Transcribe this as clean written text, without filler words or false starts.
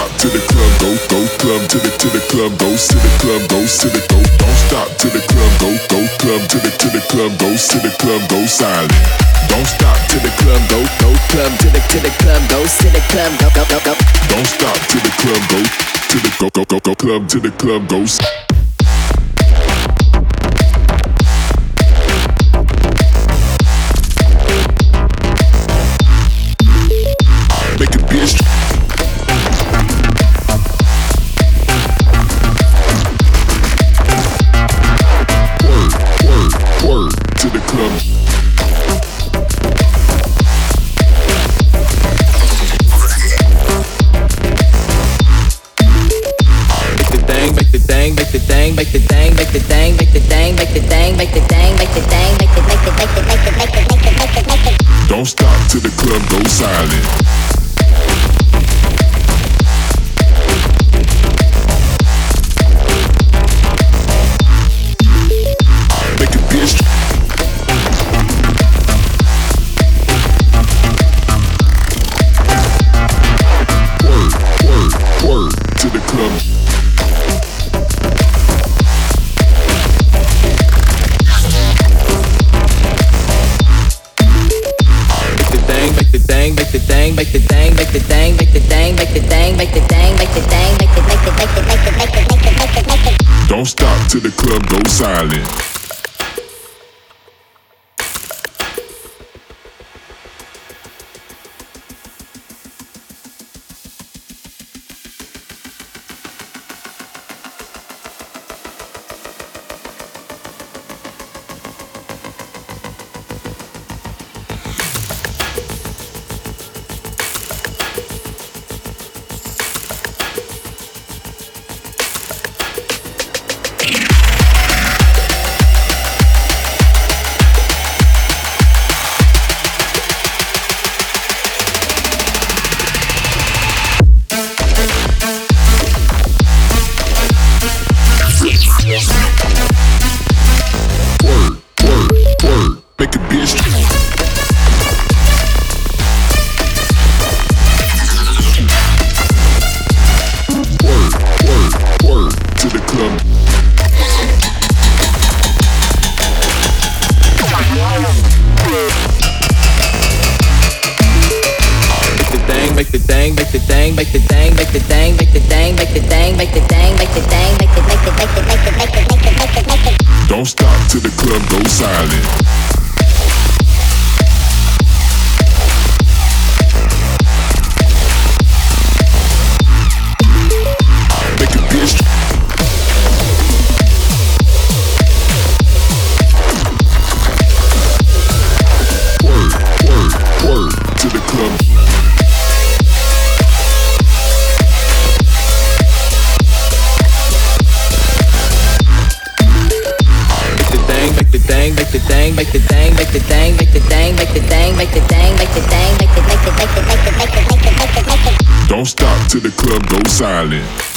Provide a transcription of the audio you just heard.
stop to the club, go club to the club, go to the club, go to the go. Don't stop to the club, go club to the club, go to the club, go silent. Don't stop to the club, go club to the club, go to the club, go. Don't stop to the club, go to the go club to the club, go. Make it bitch. Word to the club. Don't stop till the club goes silent. Make it bitch. Word to the club. Don't stop till the club goes silent. Word, make it bitch. Word to the club. Don't stop till the club goes silent. Make it bitch. Word to the club. Don't stop till the club goes silent.